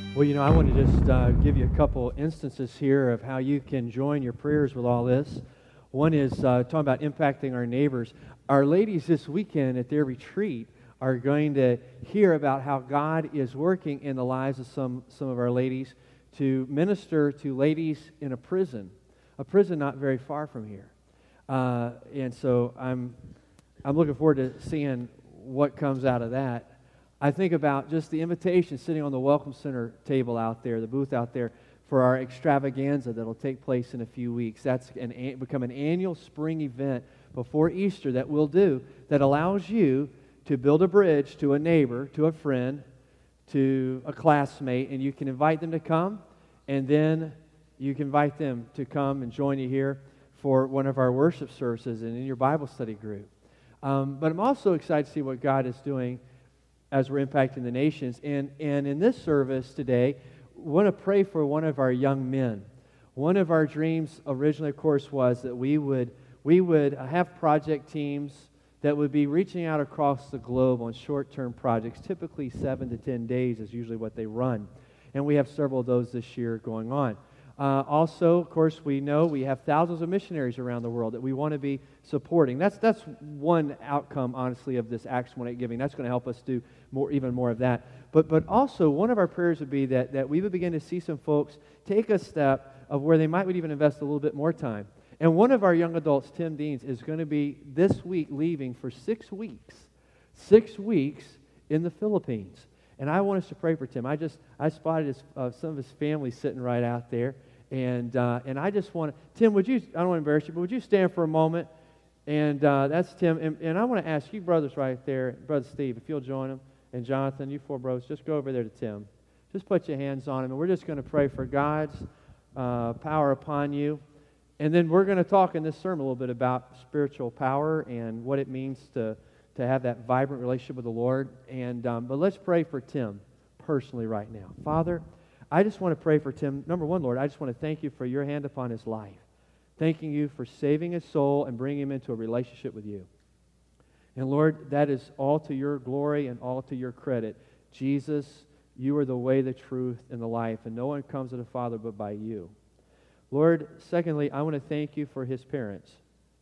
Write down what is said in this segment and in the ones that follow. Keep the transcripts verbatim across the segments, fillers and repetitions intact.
Well, you know, I want to just uh, give you a couple instances here of how you can join your prayers with all this. One is uh, talking about impacting our neighbors. Our ladies this weekend at their retreat are going to hear about how God is working in the lives of some, some of our ladies to minister to ladies in a prison, a prison not very far from here. Uh, and so I'm, I'm looking forward to seeing what comes out of that. I think about just the invitation sitting on the Welcome Center table out there, the booth out there, for our extravaganza that will take place in a few weeks. That's an, an, become an annual spring event before Easter that we'll do that allows you to build a bridge to a neighbor, to a friend, to a classmate, and you can invite them to come, and then you can invite them to come and join you here for one of our worship services and in your Bible study group. Um, but I'm also excited to see what God is doing as we're impacting the nations. And, and in this service today, we want to pray for one of our young men. One of our dreams originally, of course, was that we would, we would have project teams that would be reaching out across the globe on short-term projects. Typically seven to ten days is usually what they run. And we have several of those this year going on. Uh, also, of course, we know we have thousands of missionaries around the world that we want to be supporting. That's that's one outcome, honestly, of this Acts one eight giving. That's going to help us do more, even more of that. But but also, one of our prayers would be that, that we would begin to see some folks take a step of where they might would even invest a little bit more time. And one of our young adults, Tim Deans, is going to be this week leaving for six weeks. Six weeks in the Philippines. And I want us to pray for Tim. I just I spotted his, uh, some of his family sitting right out there. And uh, and I just want to, Tim, would you, I don't want to embarrass you, but would you stand for a moment? And uh, that's Tim. And, and I want to ask you brothers right there, Brother Steve, if you'll join him, and Jonathan, you four brothers, just go over there to Tim. Just put your hands on him, and we're just going to pray for God's uh, power upon you. And then we're going to talk in this sermon a little bit about spiritual power and what it means to, to have that vibrant relationship with the Lord. And um, but let's pray for Tim personally right now. Father, I just want to pray for Tim. Number one, Lord, I just want to thank you for your hand upon his life. Thanking you for saving his soul and bringing him into a relationship with you. And Lord, that is all to your glory and all to your credit. Jesus, you are the way, the truth, and the life, and no one comes to the Father but by you. Lord, secondly, I want to thank you for his parents.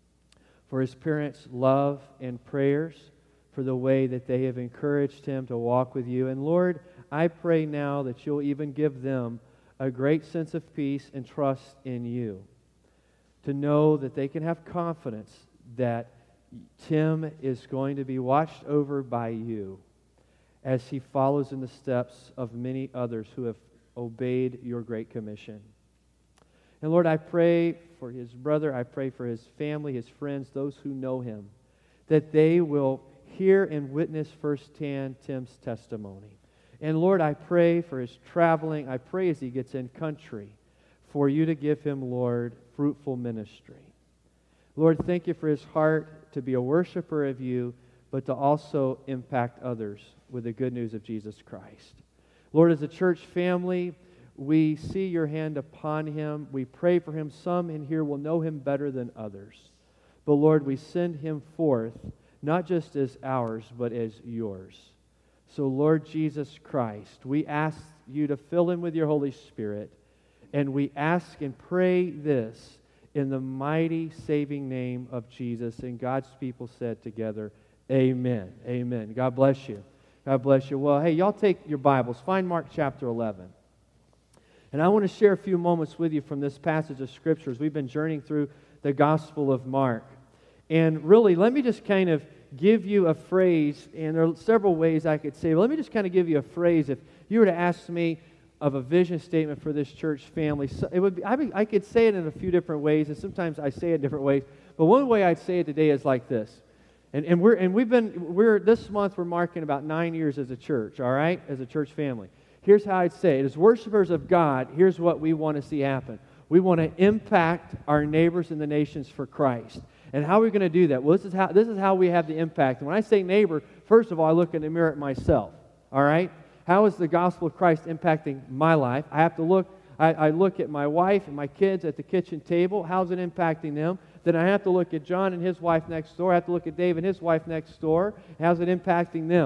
For his parents' love and prayers, for the way that they have encouraged him to walk with you. And Lord, I pray now that you'll even give them a great sense of peace and trust in you. To know that they can have confidence that Tim is going to be watched over by you as he follows in the steps of many others who have obeyed your great commission. And Lord, I pray for his brother, I pray for his family, his friends, those who know him, that they will hear and witness firsthand Tim's testimony. And Lord, I pray for his traveling. I pray as he gets in country for you to give him, Lord, fruitful ministry. Lord, thank you for his heart to be a worshiper of you, but to also impact others with the good news of Jesus Christ. Lord, as a church family, we see your hand upon him. We pray for him. Some in here will know him better than others. But Lord, we send him forth, not just as ours, but as yours. So, Lord Jesus Christ, we ask you to fill him with your Holy Spirit, and we ask and pray this in the mighty saving name of Jesus. And God's people said together, amen. Amen. God bless you. God bless you. Well, hey, y'all take your Bibles. Find Mark chapter eleven. And I want to share a few moments with you from this passage of Scriptures. We've been journeying through the Gospel of Mark. And really, let me just kind of give you a phrase, and there are several ways I could say, but let me just kind of give you a phrase. If you were to ask me of a vision statement for this church family, it would be, I, be, I could say it in a few different ways, and sometimes I say it different ways, but one way I'd say it today is like this. And, and we're and we've been we're this month we're marking about nine years as a church, all right, as a church family. Here's how I'd say it. As worshipers of God, here's what we want to see happen. We want to impact our neighbors and the nations for Christ. And how are we going to do that? Well, this is how this is how we have the impact. And when I say neighbor, first of all, I look in the mirror at myself. All right? How is the gospel of Christ impacting my life? I have to look, I, I look at my wife and my kids at the kitchen table. How's it impacting them? Then I have to look at John and his wife next door. I have to look at Dave and his wife next door. How's it impacting them?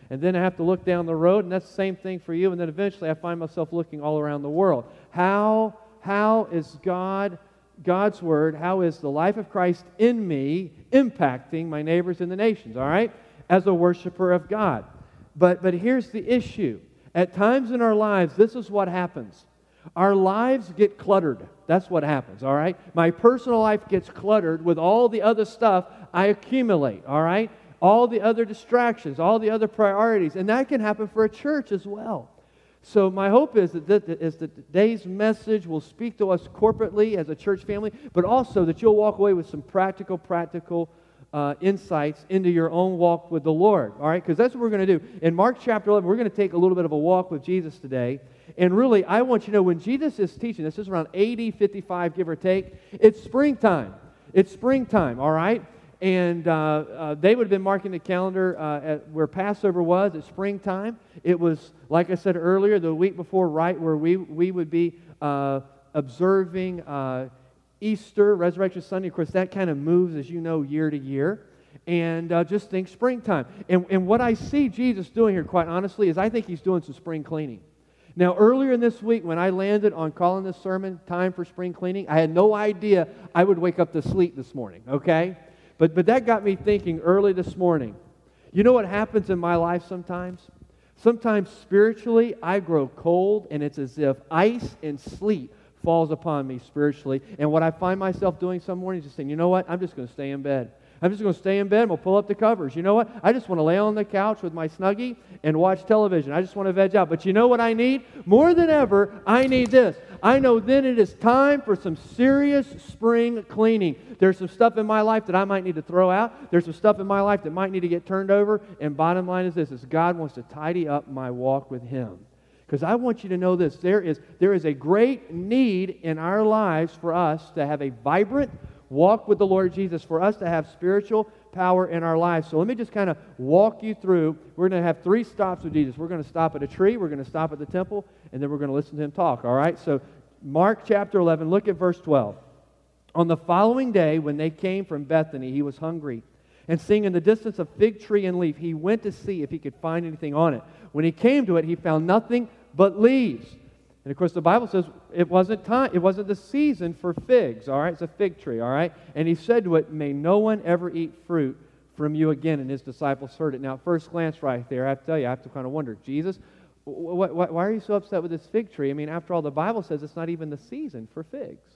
And then I have to look down the road, and that's the same thing for you. And then eventually I find myself looking all around the world. How, how is God, God's Word, how is the life of Christ in me impacting my neighbors in the nations, all right, as a worshiper of God? But, but here's the issue. At times in our lives, this is what happens. Our lives get cluttered. That's what happens, all right? My personal life gets cluttered with all the other stuff I accumulate, all right? All the other distractions, all the other priorities. And that can happen for a church as well. So my hope is that, that, is that today's message will speak to us corporately as a church family, but also that you'll walk away with some practical, practical uh, insights into your own walk with the Lord, all right? Because that's what we're going to do. In Mark chapter eleven, we're going to take a little bit of a walk with Jesus today. And really, I want you to know, when Jesus is teaching, this is around A D fifty-five, give or take, it's springtime. It's springtime, all right? And uh, uh, they would have been marking the calendar uh, at where Passover was at springtime. It was, like I said earlier, the week before, right where we, we would be uh, observing uh, Easter, Resurrection Sunday. Of course, that kind of moves, as you know, year to year. And uh, just think springtime. And, and what I see Jesus doing here, quite honestly, is I think He's doing some spring cleaning. Now, earlier in this week, when I landed on calling this sermon, Time for Spring Cleaning, I had no idea I would wake up to sleep this morning, okay? But, but that got me thinking early this morning. You know what happens in my life sometimes? Sometimes spiritually, I grow cold, and it's as if ice and sleet falls upon me spiritually. And what I find myself doing some mornings is saying, you know what? I'm just going to stay in bed. I'm just going to stay in bed and we'll pull up the covers. You know what? I just want to lay on the couch with my Snuggie and watch television. I just want to veg out. But you know what I need? More than ever, I need this. I know then it is time for some serious spring cleaning. There's some stuff in my life that I might need to throw out. There's some stuff in my life that might need to get turned over. And bottom line is this, is God wants to tidy up my walk with Him. Because I want you to know this. There is, there is a great need in our lives for us to have a vibrant walk with the Lord Jesus, for us to have spiritual power in our lives. So let me just kind of walk you through. We're going to have three stops with Jesus. We're going to stop at a tree, we're going to stop at the temple, and then we're going to listen to Him talk, all right? So Mark chapter eleven, look at verse twelve. On the following day, when they came from Bethany, He was hungry. And seeing in the distance a fig tree and leaf, He went to see if He could find anything on it. When He came to it, He found nothing but leaves. And of course, the Bible says it wasn't time, it wasn't the season for figs, all right? It's a fig tree, all right? And He said to it, may no one ever eat fruit from you again. And His disciples heard it. Now, at first glance right there, I have to tell you, I have to kind of wonder, Jesus, wh- wh- why are you so upset with this fig tree? I mean, after all, the Bible says it's not even the season for figs.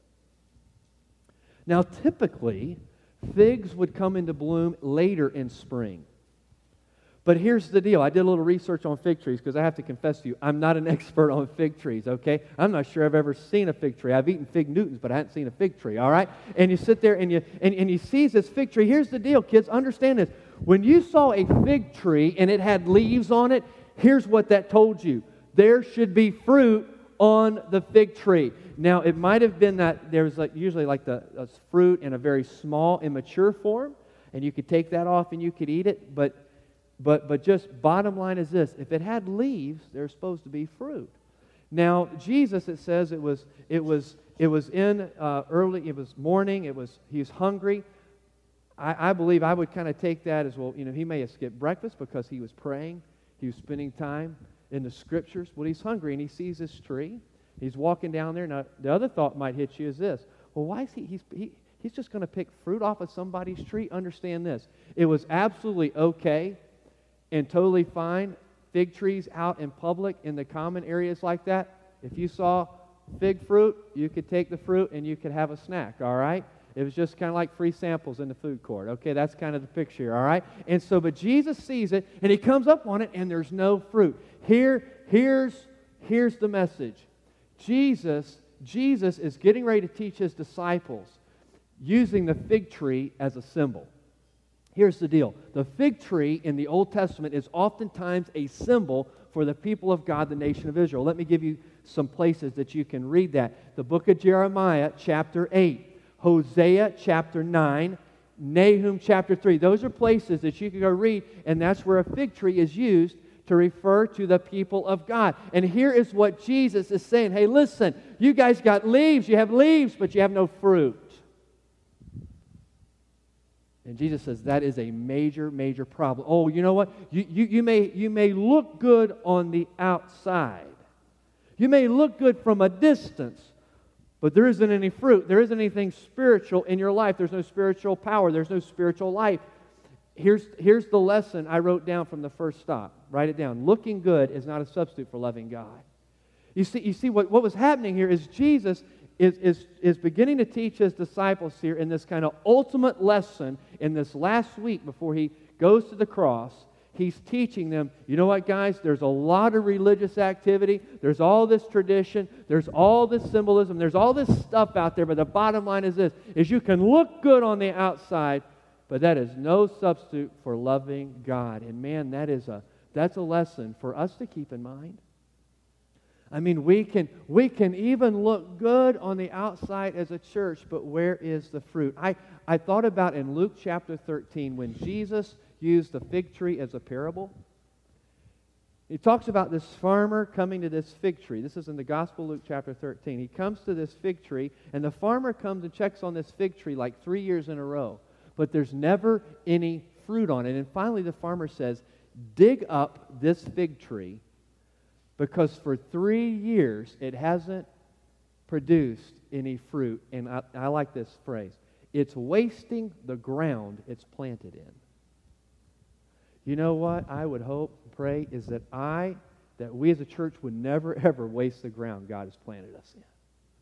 Now, typically, figs would come into bloom later in spring. But here's the deal. I did a little research on fig trees because I have to confess to you, I'm not an expert on fig trees, okay? I'm not sure I've ever seen a fig tree. I've eaten fig Newtons, but I haven't seen a fig tree, all right? And you sit there and you and, and you see this fig tree. Here's the deal, kids. Understand this. When you saw a fig tree and it had leaves on it, here's what that told you. There should be fruit on the fig tree. Now, it might have been that there's like usually like the uh, fruit in a very small, immature form, and you could take that off and you could eat it, but But but just bottom line is this. If it had leaves, there's supposed to be fruit. Now, Jesus, it says it was it was it was in uh, early, it was morning, it was he was hungry. I, I believe I would kind of take that as, well, you know, he may have skipped breakfast because he was praying, he was spending time in the scriptures. Well, he's hungry and he sees this tree. He's walking down there. Now, the other thought might hit you is this. Well, why is he he's he, he's just going to pick fruit off of somebody's tree? Understand this. It was absolutely okay and totally fine, fig trees out in public in the common areas like that. If you saw fig fruit, you could take the fruit and you could have a snack, all right? It was just kind of like free samples in the food court. Okay, that's kind of the picture, all right? And so, but Jesus sees it, and He comes up on it, and there's no fruit. Here, here's, here's the message. Jesus, Jesus is getting ready to teach His disciples using the fig tree as a symbol. Here's the deal. The fig tree in the Old Testament is oftentimes a symbol for the people of God, the nation of Israel. Let me give you some places that you can read that. The book of Jeremiah, chapter eight. Hosea, chapter nine. Nahum, chapter three. Those are places that you can go read, and that's where a fig tree is used to refer to the people of God. And here is what Jesus is saying. Hey, listen, you guys got leaves. You have leaves, but you have no fruit. And Jesus says that is a major, major problem. Oh, you know what? You, you, you, may, you may look good on the outside. You may look good from a distance, but there isn't any fruit. There isn't anything spiritual in your life. There's no spiritual power. There's no spiritual life. Here's, here's the lesson I wrote down from the first stop. Write it down. Looking good is not a substitute for loving God. You see, you see what, what was happening here is Jesus is, is, is beginning to teach His disciples here in this kind of ultimate lesson in this last week before He goes to the cross. He's teaching them, you know what, guys? There's a lot of religious activity. There's all this tradition. There's all this symbolism. There's all this stuff out there. But the bottom line is this, is you can look good on the outside, but that is no substitute for loving God. And man, that is a that's a lesson for us to keep in mind. I mean, we can we can even look good on the outside as a church, but where is the fruit? I, I thought about in Luke chapter thirteen when Jesus used the fig tree as a parable. He talks about this farmer coming to this fig tree. This is in the Gospel of Luke chapter thirteen. He comes to this fig tree, and the farmer comes and checks on this fig tree like three years in a row. But there's never any fruit on it. And finally the farmer says, dig up this fig tree because for three years it hasn't produced any fruit. And I, I like this phrase. It's wasting the ground it's planted in. You know what I would hope and pray is that I, that we as a church would never ever waste the ground God has planted us in.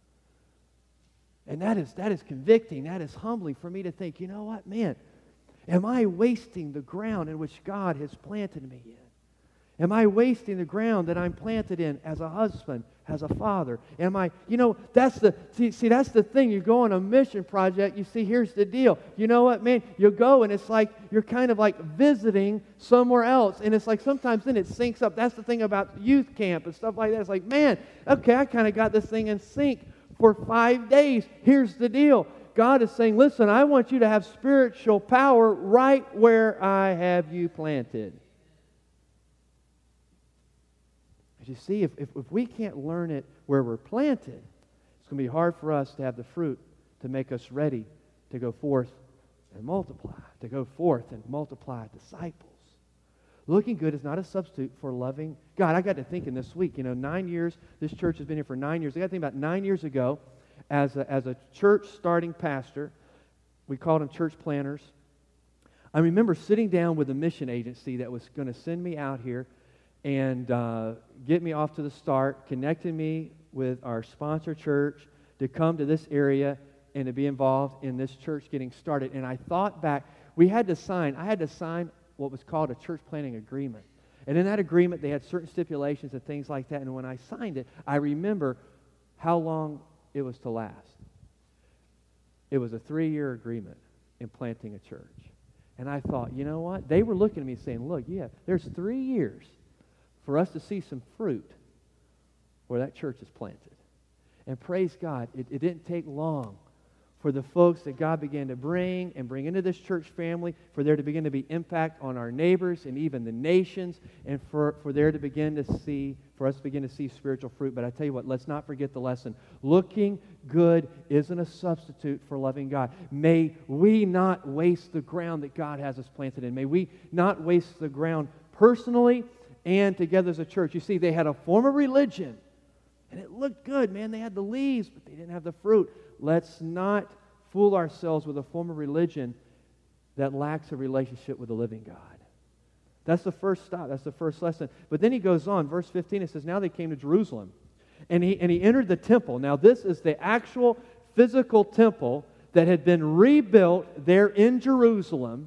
And that is that is convicting, that is humbling for me to think, you know what, man, am I wasting the ground in which God has planted me in? Am I wasting the ground that I'm planted in as a husband, as a father? Am I, you know, that's the, see, see, that's the thing. You go on a mission project, you see, here's the deal. You know what, man, you go and it's like, you're kind of like visiting somewhere else. And it's like sometimes then it syncs up. That's the thing about youth camp and stuff like that. It's like, man, okay, I kind of got this thing in sync for five days. Here's the deal. God is saying, listen, I want you to have spiritual power right where I have you planted. As you see, if, if, if we can't learn it where we're planted, it's going to be hard for us to have the fruit to make us ready to go forth and multiply, to go forth and multiply disciples. Looking good is not a substitute for loving God. I got to thinking this week, you know, nine years, this church has been here for nine years. I got to think about nine years ago, as a, as a church starting pastor, we called them church planners. I remember sitting down with a mission agency that was going to send me out here and uh, get me off to the start, connecting me with our sponsor church to come to this area and to be involved in this church getting started. And I thought back, we had to sign, I had to sign what was called a church planning agreement. And in that agreement, they had certain stipulations and things like that. And when I signed it, I remember how long it was to last. It was a three-year agreement in planting a church. And I thought, you know what? They were looking at me saying, look, yeah, there's three years for us to see some fruit where that church is planted. And praise God, it, it didn't take long for the folks that God began to bring and bring into this church family, for there to begin to be impact on our neighbors and even the nations, and for, for there to begin to see, for us to begin to see spiritual fruit. But I tell you what, let's not forget the lesson. Looking good isn't a substitute for loving God. May we not waste the ground that God has us planted in. May we not waste the ground personally and together as a church. You see, they had a form of religion, and it looked good, man. They had the leaves, but they didn't have the fruit. Let's not fool ourselves with a form of religion that lacks a relationship with the living God. That's the first stop. That's the first lesson. But then he goes on, verse fifteen, it says, now they came to Jerusalem, and he, and he entered the temple. Now this is the actual physical temple that had been rebuilt there in Jerusalem.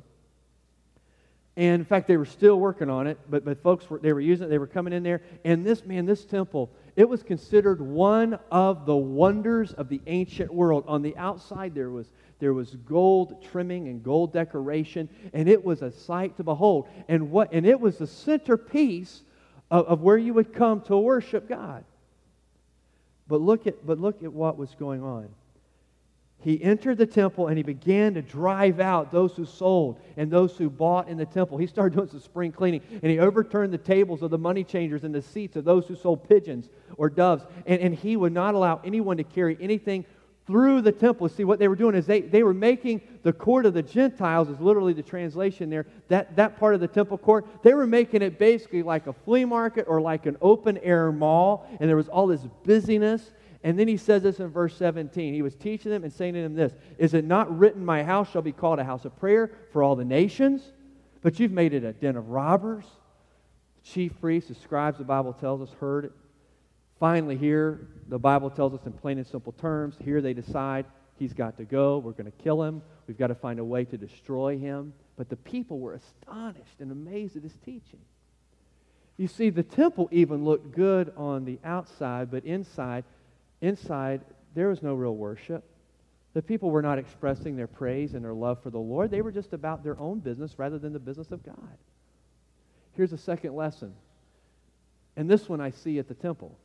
And in fact, they were still working on it, but, but folks, were, they were using it, they were coming in there. And this, man, this temple, it was considered one of the wonders of the ancient world. On the outside, there was, there was gold trimming and gold decoration, and it was a sight to behold. And, what, and it was the centerpiece of, of where you would come to worship God. But look at, but look at what was going on. He entered the temple and he began to drive out those who sold and those who bought in the temple. He started doing some spring cleaning, and he overturned the tables of the money changers and the seats of those who sold pigeons or doves. And, and he would not allow anyone to carry anything through the temple. See, what they were doing is they, they were making the court of the Gentiles, is literally the translation there, that, that part of the temple court, they were making it basically like a flea market or like an open-air mall, and there was all this busyness. And then he says this in verse seventeen. He was teaching them and saying to them this, "Is it not written, my house shall be called a house of prayer for all the nations? But you've made it a den of robbers." Chief priests, the scribes, the Bible tells us, heard it. Finally, here, the Bible tells us in plain and simple terms, here they decide he's got to go. We're going to kill him. We've got to find a way to destroy him. But the people were astonished and amazed at his teaching. You see, the temple even looked good on the outside, but inside, inside, there was no real worship. The people were not expressing their praise and their love for the Lord. They were just about their own business rather than the business of God. Here's a second lesson. And this one I see at the temple.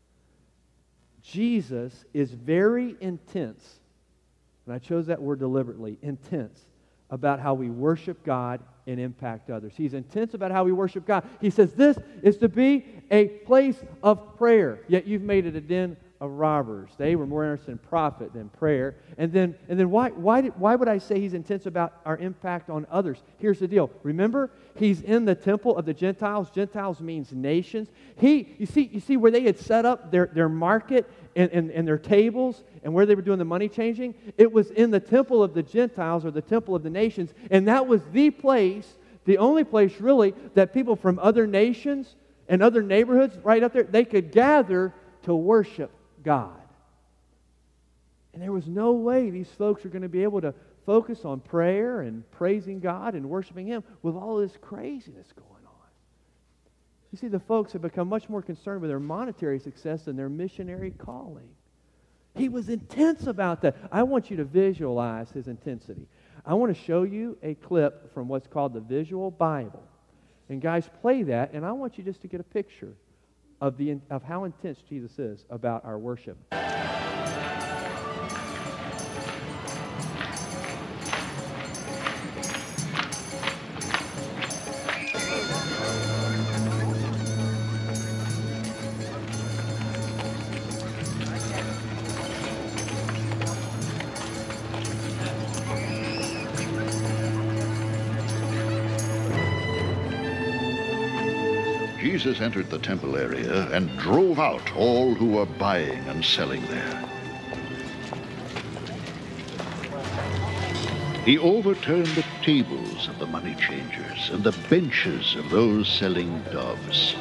Jesus is very intense, and I chose that word deliberately, intense, about how we worship God and impact others. He's intense about how we worship God. He says this is to be a place of prayer, yet you've made it a den of robbers. They were more interested in profit than prayer. And then, and then why, why, did, why would I say he's intense about our impact on others? Here's the deal. Remember, he's in the temple of the Gentiles. Gentiles means nations. He, you see, you see where they had set up their, their market and, and, and their tables and where they were doing the money changing? It was in the temple of the Gentiles or the temple of the nations. And that was the place, the only place really, that people from other nations and other neighborhoods right up there, they could gather to worship God. And there was no way these folks are going to be able to focus on prayer and praising God and worshiping Him with all this craziness going on. You see, the folks have become much more concerned with their monetary success than their missionary calling. He was intense about that. I want you to visualize his intensity. I want to show you a clip from what's called the Visual Bible. And guys, play that, and I want you just to get a picture of the of how intense Jesus is about our worship. Jesus entered the temple area and drove out all who were buying and selling there. He overturned the tables of the money changers and the benches of those selling doves.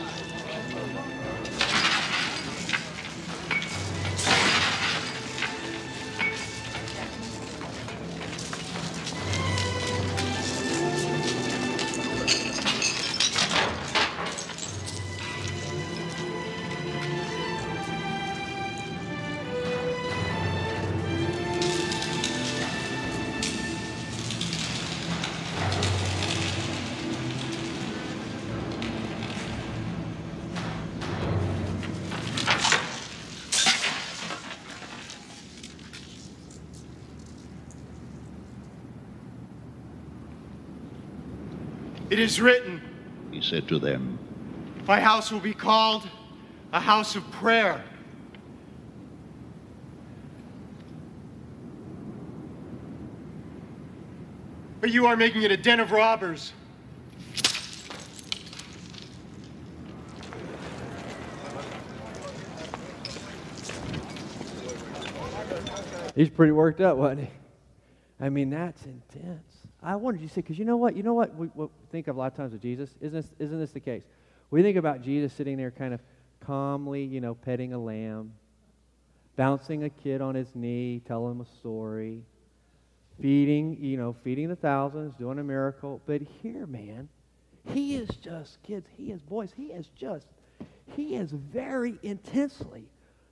It is written, he said to them, "My house will be called a house of prayer." But you are making it a den of robbers. He's pretty worked up, wasn't he? I mean, that's intense. I wanted you to say, because you know what? You know what we, what we think of a lot of times with Jesus? Isn't this, isn't this the case? We think about Jesus sitting there kind of calmly, you know, petting a lamb, bouncing a kid on his knee, telling him a story, feeding, you know, feeding the thousands, doing a miracle. But here, man, he is just, kids, he is, boys, he is just, he is very intensely.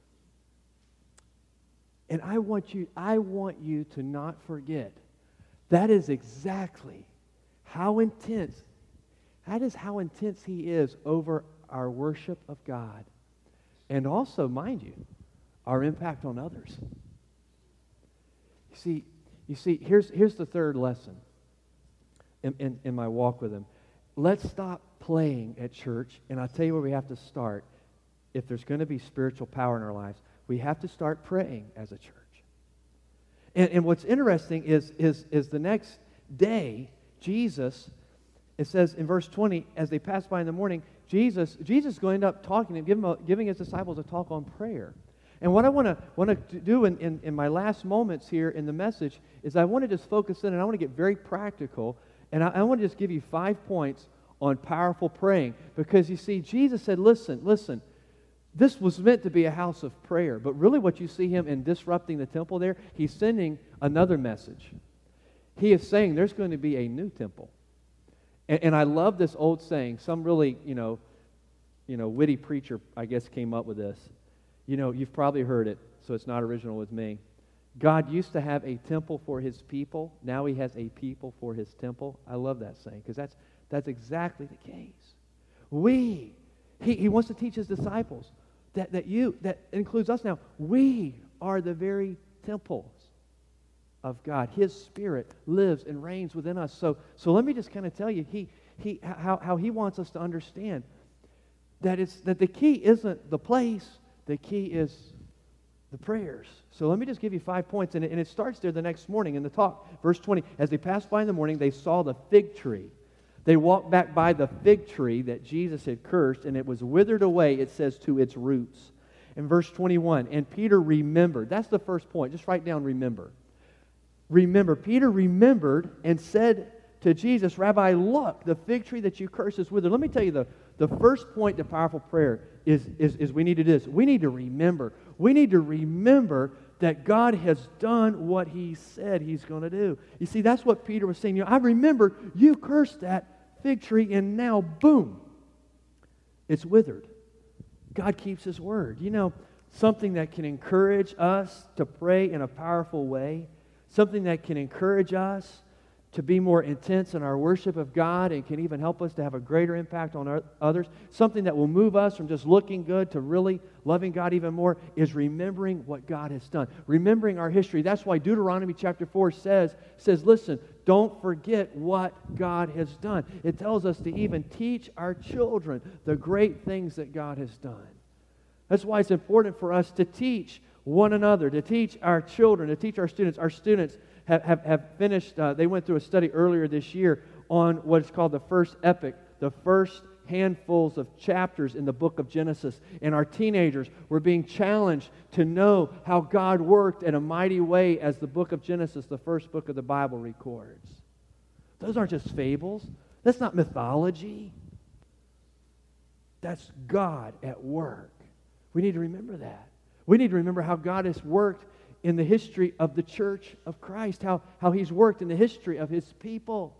And I want you, I want you to not forget, that is exactly how intense, that is how intense he is over our worship of God. And also, mind you, our impact on others. You see, you see, here's, here's the third lesson in, in, in my walk with him. Let's stop playing at church, and I'll tell you where we have to start. If there's going to be spiritual power in our lives, we have to start praying as a church. And, and what's interesting is, is, is the next day, Jesus, it says in verse twenty, as they passed by in the morning, Jesus, Jesus is going to end up talking and giving, giving his disciples a talk on prayer. And what I want to want to do in, in, in my last moments here in the message is I want to just focus in and I want to get very practical. And I, I want to just give you five points on powerful praying. Because you see, Jesus said, listen, listen, this was meant to be a house of prayer. But really what you see him in disrupting the temple there, he's sending another message. He is saying there's going to be a new temple. And, and I love this old saying. Some really, you know, you know, witty preacher, I guess, came up with this. You know, you've probably heard it, so it's not original with me. God used to have a temple for his people. Now he has a people for his temple. I love that saying because that's, that's exactly the case. We, he, he wants to teach his disciples that, that you, that includes us now, we are the very temples of God. His Spirit lives and reigns within us. So, so let me just kind of tell you he, he, how, how he wants us to understand that, it's, that the key isn't the place, the key is the prayers. So let me just give you five points, and it, and it starts there the next morning in the talk. Verse twenty, as they passed by in the morning, they saw the fig tree. They walked back by the fig tree that Jesus had cursed, and it was withered away, it says, to its roots. In verse twenty-one, and Peter remembered. That's the first point. Just write down remember. Remember. Peter remembered and said to Jesus, Rabbi, look, the fig tree that you cursed is withered. Let me tell you, the, the first point to powerful prayer is, is, is we need to do this. We need to remember. We need to remember that God has done what he said he's going to do. You see, that's what Peter was saying. You know, I remember you cursed that fig tree, and now, boom, it's withered. God keeps his word. You know, something that can encourage us to pray in a powerful way, something that can encourage us to be more intense in our worship of God and can even help us to have a greater impact on our, others, something that will move us from just looking good to really loving God even more, is remembering what God has done, remembering our history. That's why Deuteronomy chapter four says, says, listen, don't forget what God has done. It tells us to even teach our children the great things that God has done. That's why it's important for us to teach one another, to teach our children, to teach our students. Our students have, have, have finished, uh, they went through a study earlier this year on what is called the first epic, the first handfuls of chapters in the book of Genesis. And our teenagers were being challenged to know how God worked in a mighty way as the book of Genesis, the first book of the Bible, records. Those aren't just fables. That's not mythology. That's God at work. We need to remember that. We need to remember how God has worked in the history of the church of Christ, how, how he's worked in the history of his people.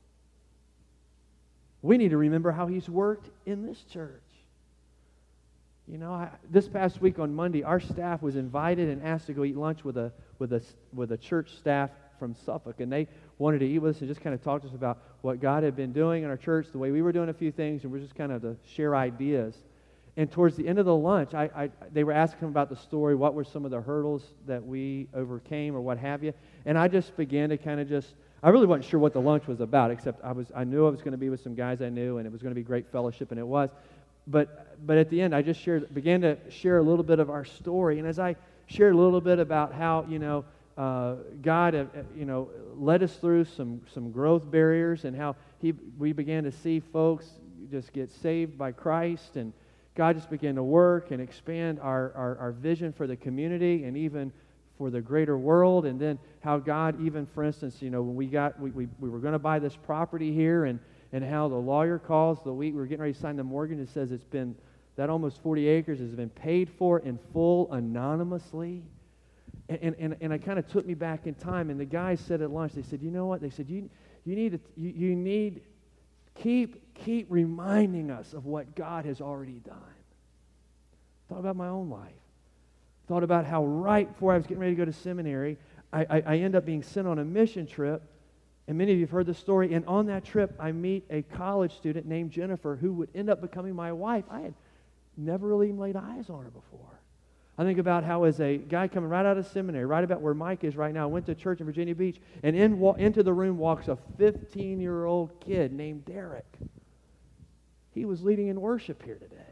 We need to remember how he's worked in this church. You know, I, this past week on Monday, our staff was invited and asked to go eat lunch with a with a with a church staff from Suffolk, and they wanted to eat with us and just kind of talk to us about what God had been doing in our church, the way we were doing a few things, and we're just kind of to share ideas. And towards the end of the lunch, I, I they were asking about the story, what were some of the hurdles that we overcame or what have you, and I just began to kind of just. I really wasn't sure what the lunch was about, except I was I knew I was going to be with some guys I knew, and it was going to be great fellowship, and it was. But but at the end, I just shared began to share a little bit of our story, and as I shared a little bit about how you know uh, God uh, you know led us through some some growth barriers, and how he we began to see folks just get saved by Christ, and God just began to work and expand our our, our vision for the community, and even for the greater world. And then how God, even for instance, you know, when we got, we, we, we were going to buy this property here, and, and how the lawyer calls the week we were getting ready to sign the mortgage and says it's been, that almost forty acres has been paid for in full anonymously. And, and, and it kind of took me back in time, and the guys said at lunch, they said, you know what, they said, you, you need, to, you, you need, keep, keep reminding us of what God has already done. Thought about my own life. Thought about how right before I was getting ready to go to seminary, I, I, I end up being sent on a mission trip, and many of you have heard the story, and on that trip I meet a college student named Jennifer who would end up becoming my wife. I had never really even laid eyes on her before. I think about how as a guy coming right out of seminary, right about where Mike is right now, I went to church in Virginia Beach, and in, wa- into the room walks a fifteen-year-old kid named Derek. He was leading in worship here today.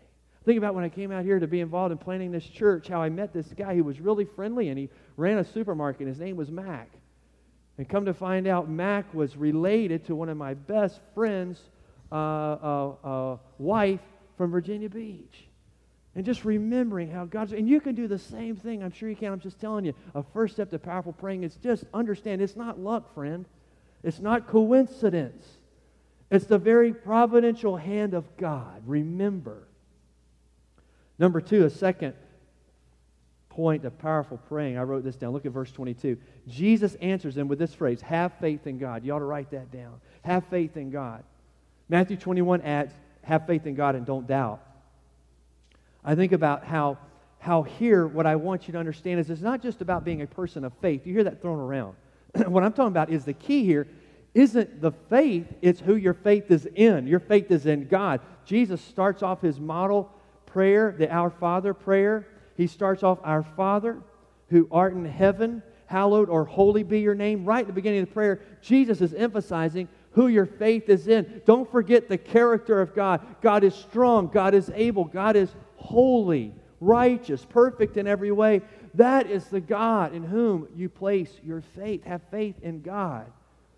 Think about when I came out here to be involved in planning this church, how I met this guy who was really friendly, and he ran a supermarket. His name was Mac. And come to find out, Mac was related to one of my best friends' uh, uh, uh, wife from Virginia Beach. And just remembering how God's, and you can do the same thing. I'm sure you can. I'm just telling you, a first step to powerful praying is just understand it's not luck, friend. It's not coincidence. It's the very providential hand of God. Remember. Number two, a second point of powerful praying. I wrote this down. Look at verse twenty-two. Jesus answers them with this phrase, have faith in God. You ought to write that down. Have faith in God. Matthew twenty-one adds, have faith in God and don't doubt. I think about how, how here, what I want you to understand is it's not just about being a person of faith. You hear that thrown around. What I'm talking about is the key here isn't the faith, it's who your faith is in. Your faith is in God. Jesus starts off his model prayer, the Our Father prayer. He starts off, Our Father, who art in heaven, hallowed or holy be your name. Right at the beginning of the prayer, Jesus is emphasizing who your faith is in. Don't forget the character of God. God is strong. God is able. God is holy, righteous, perfect in every way. That is the God in whom you place your faith. Have faith in God.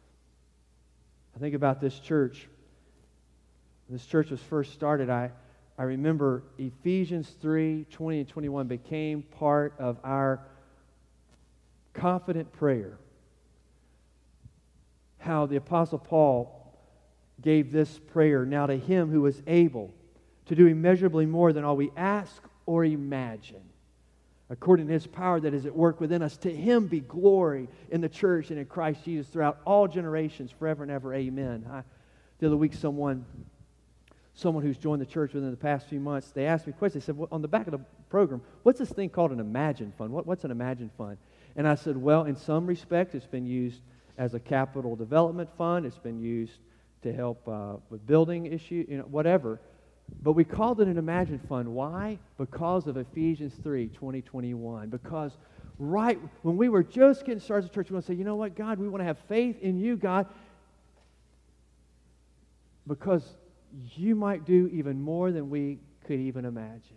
I think about this church. When this church was first started, I I remember Ephesians three, twenty and twenty-one became part of our confident prayer. How the Apostle Paul gave this prayer, now to him who is able to do immeasurably more than all we ask or imagine, according to his power that is at work within us. To him be glory in the church and in Christ Jesus throughout all generations, forever and ever. Amen. I, the other week, someone... Someone who's joined the church within the past few months, they asked me a question. They said, well, on the back of the program, what's this thing called an Imagine Fund? What, what's an Imagine Fund? And I said, well, in some respects, it's been used as a capital development fund. It's been used to help uh, with building issues, you know, whatever. But we called it an Imagine Fund. Why? Because of Ephesians three, twenty, twenty-one. Because right when we were just getting started as a church, we want to say, you know what, God, we want to have faith in you, God, because you might do even more than we could even imagine.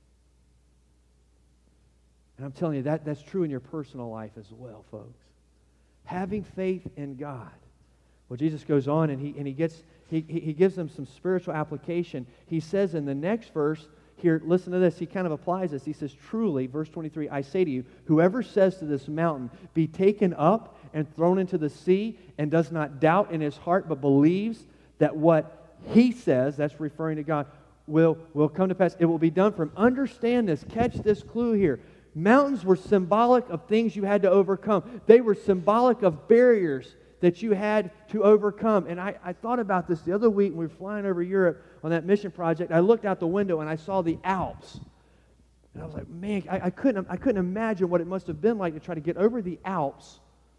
And I'm telling you, that, that's true in your personal life as well, folks. Having faith in God. Well, Jesus goes on and he and he gets he, he gives them some spiritual application. He says in the next verse, here, listen to this, he kind of applies this. He says, truly, verse twenty-three, I say to you, whoever says to this mountain, be taken up and thrown into the sea, and does not doubt in his heart, but believes that what he says, that's referring to God, will, will come to pass. It will be done for him. Understand this. Catch this clue here. Mountains were symbolic of things you had to overcome. They were symbolic of barriers that you had to overcome. And I, I thought about this the other week when we were flying over Europe on that mission project. I looked out the window and I saw the Alps. And I was like, man, I, I couldn't I couldn't imagine what it must have been like to try to get over the Alps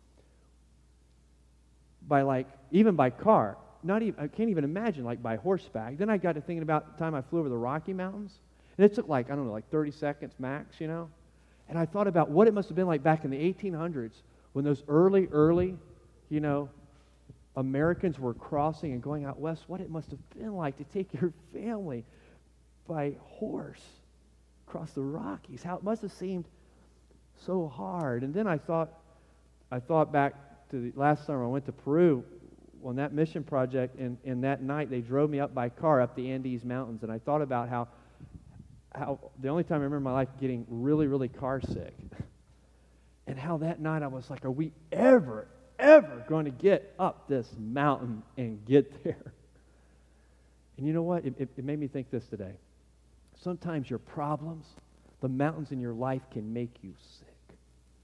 by like, even by car. Not even, I can't even imagine like by horseback. Then I got to thinking about the time I flew over the Rocky Mountains. And it took like, I don't know, like thirty seconds max, you know. And I thought about what it must have been like back in the eighteen hundreds when those early, early, you know, Americans were crossing and going out west, what it must have been like to take your family by horse across the Rockies. How it must have seemed so hard. And then I thought, I thought back to the last summer I went to Peru on that mission project, and, and that night they drove me up by car up the Andes Mountains, and I thought about how, how the only time I remember in my life getting really, really car sick, and how that night I was like, are we ever, ever going to get up this mountain and get there? And you know what? It, it, it made me think this today. Sometimes your problems, the mountains in your life can make you sick.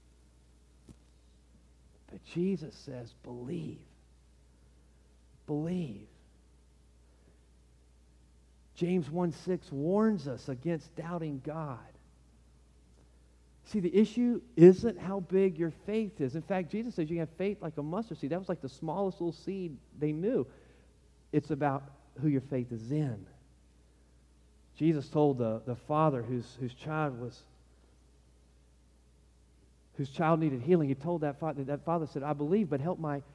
But Jesus says, believe. Believe. James one six warns us against doubting God. See, the issue isn't how big your faith is. In fact, Jesus says you have faith like a mustard seed. That was like the smallest little seed they knew. It's about who your faith is in. Jesus told the, the father whose, whose child was whose child needed healing. He told that father, that father said, I believe, but help my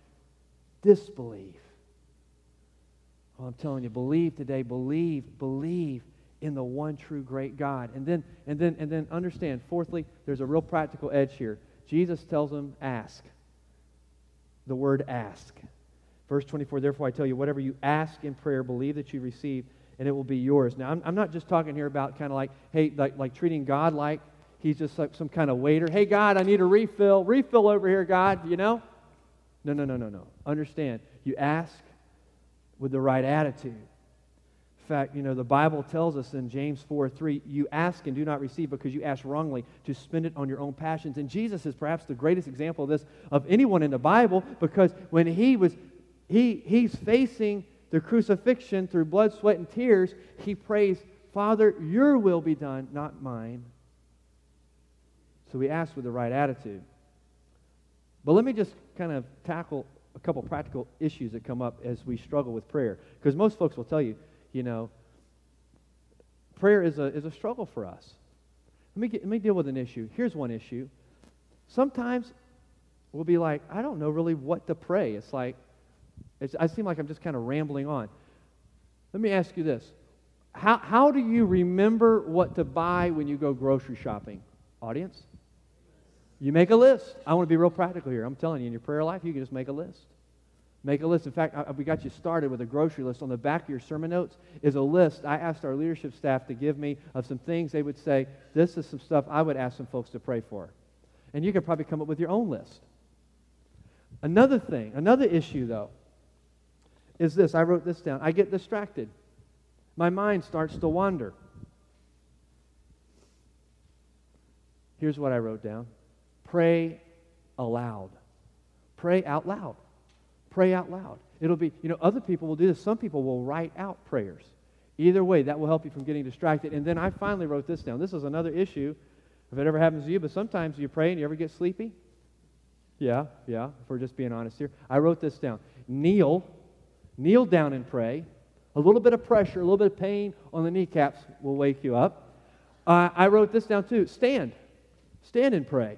disbelief. Well, I'm telling you, believe today, believe, believe in the one true great God. And then, and then, and then understand, fourthly, there's a real practical edge here. Jesus tells them, ask. The word ask. Verse twenty-four, therefore I tell you, whatever you ask in prayer, believe that you receive, and it will be yours. Now, I'm, I'm not just talking here about kind of like, hey, like, like treating God like he's just like some kind of waiter. Hey, God, I need a refill. Refill over here, God, you know? No, no, no, no, no. Understand, you ask with the right attitude. In fact, you know, the Bible tells us in James four three, you ask and do not receive because you ask wrongly to spend it on your own passions. And Jesus is perhaps the greatest example of this of anyone in the Bible, because when he was, he he's facing the crucifixion through blood, sweat, and tears, he prays, Father, your will be done, not mine. So we ask with the right attitude. But let me just kind of tackle a couple practical issues that come up as we struggle with prayer. Because most folks will tell you, you know, prayer is a is a struggle for us. Let me get, let me deal with an issue. Here's one issue. Sometimes we'll be like, I don't know really what to pray. It's like, it's, I seem like I'm just kind of rambling on. Let me ask you this. How, how do you remember what to buy when you go grocery shopping? Audience? You make a list. I want to be real practical here. I'm telling you, in your prayer life, you can just make a list. Make a list. In fact, I, we got you started with a grocery list. On the back of your sermon notes is a list I asked our leadership staff to give me of some things they would say, this is some stuff I would ask some folks to pray for. And you could probably come up with your own list. Another thing, another issue, though, is this. I wrote this down. I get distracted. My mind starts to wander. Here's what I wrote down. Pray aloud. Pray out loud. Pray out loud. It'll be, you know, other people will do this. Some people will write out prayers. Either way, that will help you from getting distracted. And then I finally wrote this down. This is another issue, if it ever happens to you, but sometimes you pray and you ever get sleepy. Yeah, yeah, if we're just being honest here. I wrote this down. Kneel. Kneel down and pray. A little bit of pressure, a little bit of pain on the kneecaps will wake you up. Uh, I wrote this down too. Stand. Stand and pray.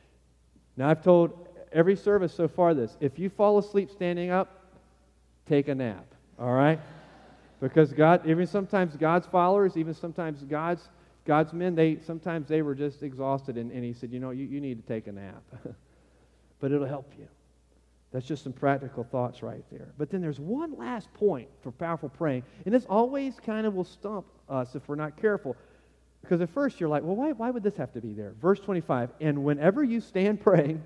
Now, I've told every service so far this. If you fall asleep standing up, take a nap, all right? Because God, even sometimes God's followers, even sometimes God's God's men, they sometimes they were just exhausted, and, and he said, you know, you, you need to take a nap. But it'll help you. That's just some practical thoughts right there. But then there's one last point for powerful praying, and this always kind of will stump us if we're not careful. Because at first you're like, well, why, why would this have to be there? Verse twenty-five, and whenever you stand praying,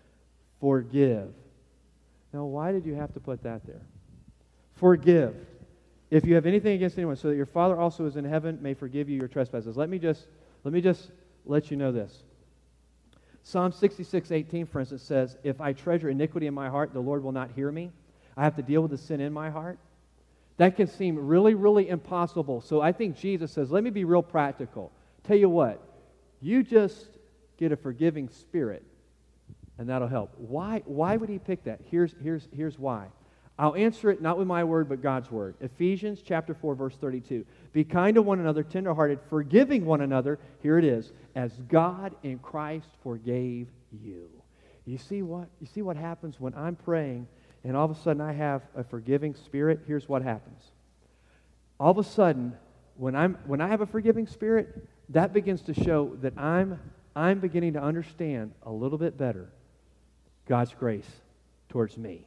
forgive. Now, why did you have to put that there? Forgive. If you have anything against anyone, so that your Father also is in heaven may forgive you your trespasses. Let me just let me just let you know this. Psalm sixty-six eighteen, for instance, says, if I treasure iniquity in my heart, the Lord will not hear me. I have to deal with the sin in my heart. That can seem really, really impossible. So I think Jesus says, let me be real practical. Tell you what, you just get a forgiving spirit, and that'll help. Why, why would he pick that? Here's, here's, here's why. I'll answer it not with my word, but God's word. Ephesians chapter four, verse thirty-two. Be kind to one another, tenderhearted, forgiving one another. Here it is. As God in Christ forgave you. You see what? You see what happens when I'm praying and all of a sudden I have a forgiving spirit? Here's what happens. All of a sudden, when I'm when I have a forgiving spirit, that begins to show that I'm I'm beginning to understand a little bit better God's grace towards me.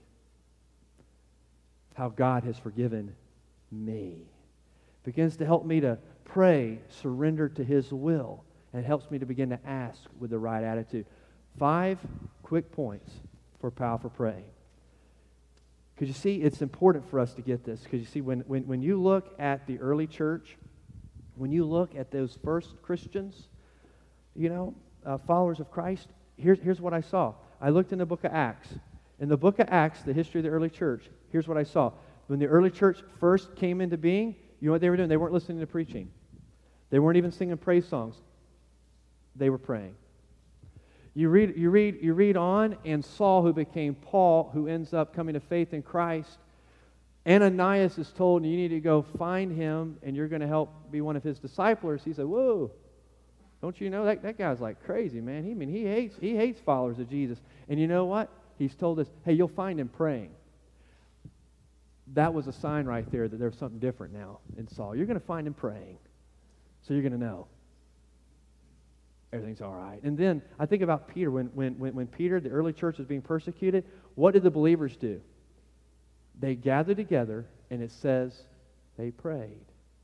How God has forgiven me. Begins to help me to pray, surrender to His will, and it helps me to begin to ask with the right attitude. Five quick points for powerful praying. Because you see, it's important for us to get this. Because you see, when, when, when you look at the early church, when you look at those first Christians, you know, uh, followers of Christ, here's, here's what I saw. I looked in the book of Acts. In the book of Acts, the history of the early church, here's what I saw. When the early church first came into being, you know what they were doing? They weren't listening to preaching. They weren't even singing praise songs. They were praying. You read, you read, you read on, and Saul, who became Paul, who ends up coming to faith in Christ, Ananias is told, you need to go find him, and you're going to help be one of his disciples. He said, whoa, don't you know, that, that guy's like crazy, man. He, I mean, he hates, he hates followers of Jesus. And you know what? He's told us, hey, you'll find him praying. That was a sign right there that there was something different now in Saul. You're going to find him praying. So you're going to know everything's all right. And then I think about Peter. When, when, when, when Peter, the early church, was being persecuted, what did the believers do? They gathered together, and it says they prayed.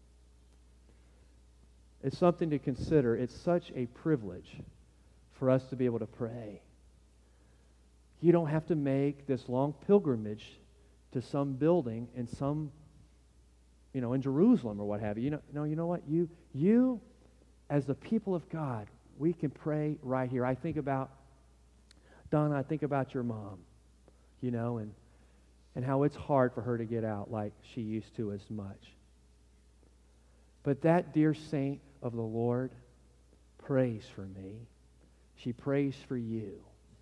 It's something to consider. It's such a privilege for us to be able to pray. You don't have to make this long pilgrimage to some building in some, you know, in Jerusalem or what have you. You know, no, you know what? You, you, as the people of God, we can pray right here. I think about, Donna, I think about your mom, you know, and, and how it's hard for her to get out like she used to as much. But that dear saint of the Lord prays for me. She prays for you.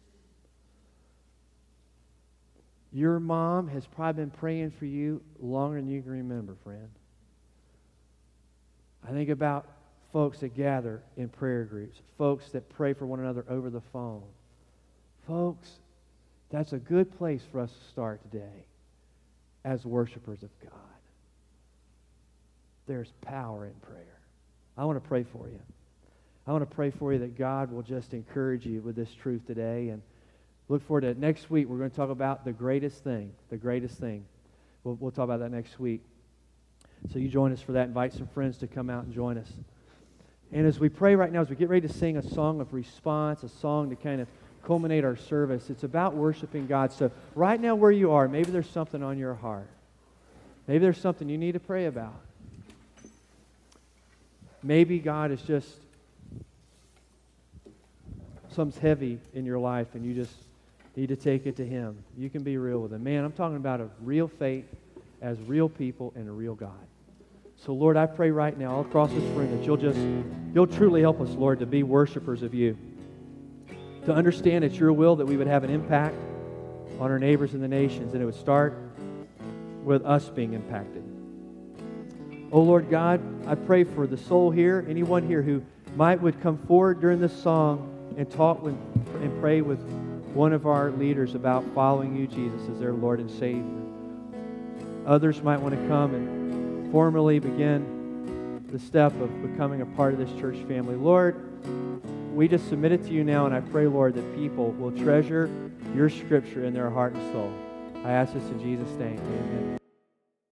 Your mom has probably been praying for you longer than you can remember, friend. I think about folks that gather in prayer groups, folks that pray for one another over the phone. Folks, that's a good place for us to start today as worshipers of God. There's power in prayer. I want to pray for you. I want to pray for you that God will just encourage you with this truth today. And look forward to it. Next week, we're going to talk about the greatest thing. The greatest thing. We'll, we'll talk about that next week. So you join us for that. Invite some friends to come out and join us. And as we pray right now, as we get ready to sing a song of response, a song to kind of culminate our service, it's about worshiping God. So right now where you are, maybe there's something on your heart. Maybe there's something you need to pray about. Maybe God is just, something's heavy in your life and you just need to take it to Him. You can be real with Him. Man, I'm talking about a real faith as real people and a real God. So, Lord, I pray right now all across this room that you'll just, you'll truly help us, Lord, to be worshipers of you. To understand it's your will that we would have an impact on our neighbors and the nations, and it would start with us being impacted. Oh, Lord God, I pray for the soul here, anyone here who might would come forward during this song and talk with, and pray with one of our leaders about following you, Jesus, as their Lord and Savior. Others might want to come and formally begin the step of becoming a part of this church family. Lord, we just submit it to you now, and I pray, Lord, that people will treasure your Scripture in their heart and soul. I ask this in Jesus' name. Amen.